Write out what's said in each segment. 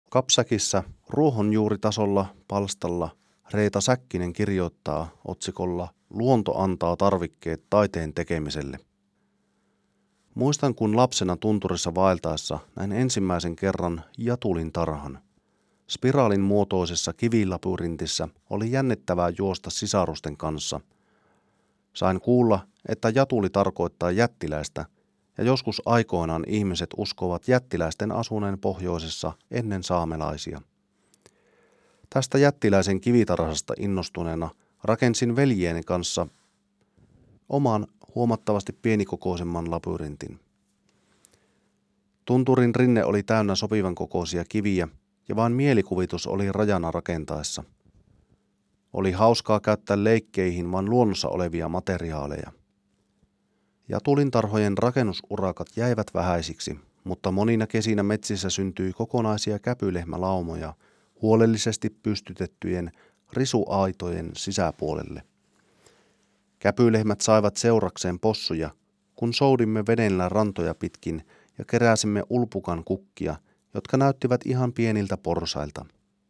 Kapsäkissä ruohonjuuritasolla palstalla Reeta Säkkinen kirjoittaa otsikolla "Luonto antaa tarvikkeet taiteen tekemiselle". Muistan, kun lapsena tunturissa vaeltaessa näin ensimmäisen kerran jatulin tarhan. Spiraalin muotoisessa kivilabyrintissä oli jännittävää juosta sisarusten kanssa. Sain kuulla, että jatuli tarkoittaa jättiläistä, ja joskus aikoinaan ihmiset uskovat jättiläisten asuneen pohjoisessa ennen saamelaisia. Tästä jättiläisen kivitarhasta innostuneena rakensin veljieni kanssa oman huomattavasti pienikokoisemman labyrintin. Tunturin rinne oli täynnä sopivan kokoisia kiviä, ja vain mielikuvitus oli rajana rakentaessa. Oli hauskaa käyttää leikkeihin vain luonnossa olevia materiaaleja. Jatulintarhojen rakennusurakat jäivät vähäisiksi, mutta monina kesinä metsissä syntyi kokonaisia käpylehmälaumoja huolellisesti pystytettyjen risuaitojen sisäpuolelle. Käpylehmät saivat seurakseen possuja, kun soudimme vedenellä rantoja pitkin ja keräsimme ulpukan kukkia, jotka näyttivät ihan pieniltä porsailta.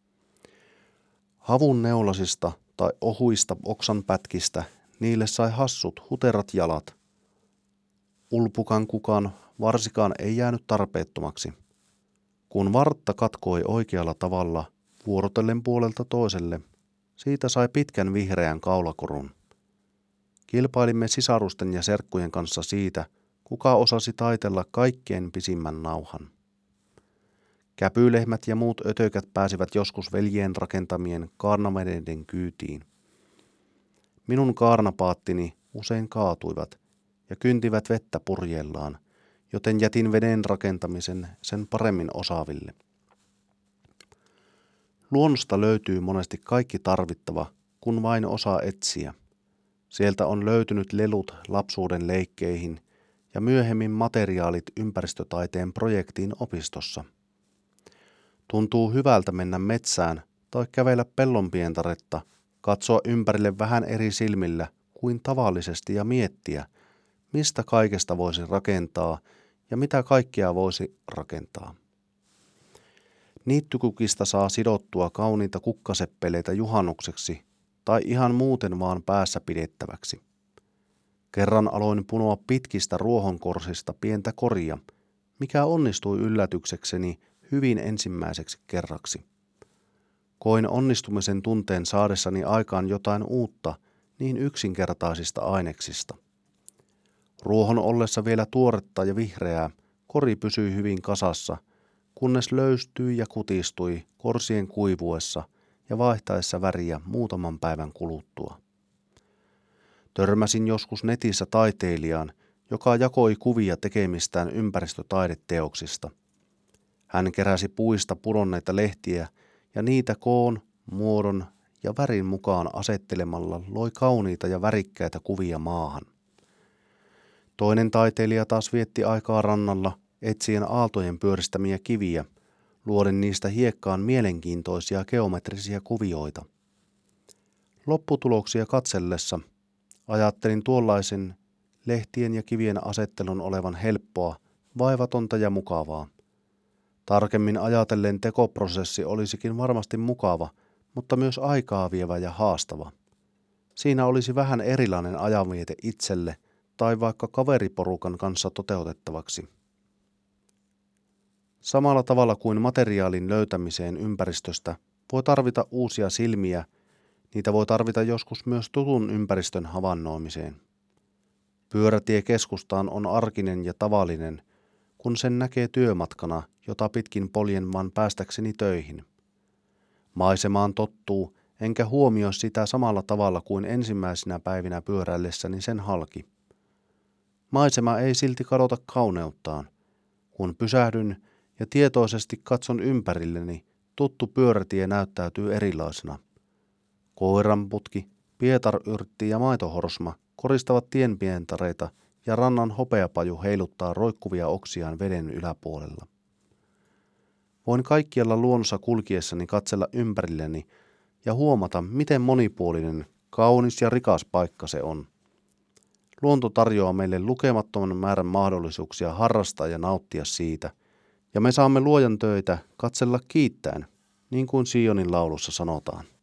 Havun neulasista tai ohuista oksanpätkistä niille sai hassut huterat jalat. Ulpukan kukan varsikaan ei jäänyt tarpeettomaksi. Kun vartta katkoi oikealla tavalla vuorotellen puolelta toiselle, siitä sai pitkän vihreän kaulakorun. Kilpailimme sisarusten ja serkkujen kanssa siitä, kuka osasi taitella kaikkein pisimmän nauhan. Käpylehmät ja muut ötökät pääsivät joskus veljien rakentamien kaarnaveneiden kyytiin. Minun kaarnapaattini usein kaatuivat ja kyntivät vettä purjeellaan, joten jätin veneen rakentamisen sen paremmin osaaville. Luonnosta löytyy monesti kaikki tarvittava, kun vain osaa etsiä. Sieltä on löytynyt lelut lapsuuden leikkeihin ja myöhemmin materiaalit ympäristötaiteen projektiin opistossa. Tuntuu hyvältä mennä metsään tai kävellä pellonpientaretta, katsoa ympärille vähän eri silmillä kuin tavallisesti ja miettiä, mistä kaikesta voisi rakentaa ja mitä kaikkea voisi rakentaa. Niittykukista saa sidottua kauniita kukkaseppeleitä juhannukseksi tai ihan muuten vaan päässä pidettäväksi. Kerran aloin punoa pitkistä ruohonkorsista pientä koria, mikä onnistui yllätyksekseni hyvin ensimmäiseksi kerraksi. Koin onnistumisen tunteen saadessani aikaan jotain uutta niin yksinkertaisista aineksista. Ruohon ollessa vielä tuoretta ja vihreää, kori pysyi hyvin kasassa, kunnes löystyi ja kutistui korsien kuivuessa ja vaihtaessa väriä muutaman päivän kuluttua. Törmäsin joskus netissä taiteilijaan, joka jakoi kuvia tekemistään ympäristötaideteoksista. Hän keräsi puista pudonneita lehtiä ja niitä koon, muodon ja värin mukaan asettelemalla loi kauniita ja värikkäitä kuvia maahan. Toinen taiteilija taas vietti aikaa rannalla etsien aaltojen pyöristämiä kiviä, luoden niistä hiekkaan mielenkiintoisia geometrisia kuvioita. Lopputuloksia katsellessa ajattelin tuollaisen lehtien ja kivien asettelun olevan helppoa, vaivatonta ja mukavaa. Tarkemmin ajatellen tekoprosessi olisikin varmasti mukava, mutta myös aikaa vievä ja haastava. Siinä olisi vähän erilainen ajanviete itselle tai vaikka kaveriporukan kanssa toteutettavaksi. Samalla tavalla kuin materiaalin löytämiseen ympäristöstä voi tarvita uusia silmiä, niitä voi tarvita joskus myös tutun ympäristön havainnoimiseen. Pyörätie keskustaan on arkinen ja tavallinen, kun sen näkee työmatkana, jota pitkin poljen vaan päästäkseni töihin. Maisemaan tottuu, enkä huomioi sitä samalla tavalla kuin ensimmäisinä päivinä pyöräillessäni sen halki. Maisema ei silti kadota kauneuttaan. Kun pysähdyn ja tietoisesti katson ympärilleni, tuttu pyörätie näyttäytyy erilaisena. Koiranputki, pietaryrtti ja maitohorsma koristavat tienpientareita ja rannan hopeapaju heiluttaa roikkuvia oksiaan veden yläpuolella. Voin kaikkialla luonnossa kulkiessani katsella ympärilleni ja huomata, miten monipuolinen, kaunis ja rikas paikka se on. Luonto tarjoaa meille lukemattoman määrän mahdollisuuksia harrastaa ja nauttia siitä, Ja me saamme Luojan töitä katsella kiittäen, niin kuin Sionin laulussa sanotaan.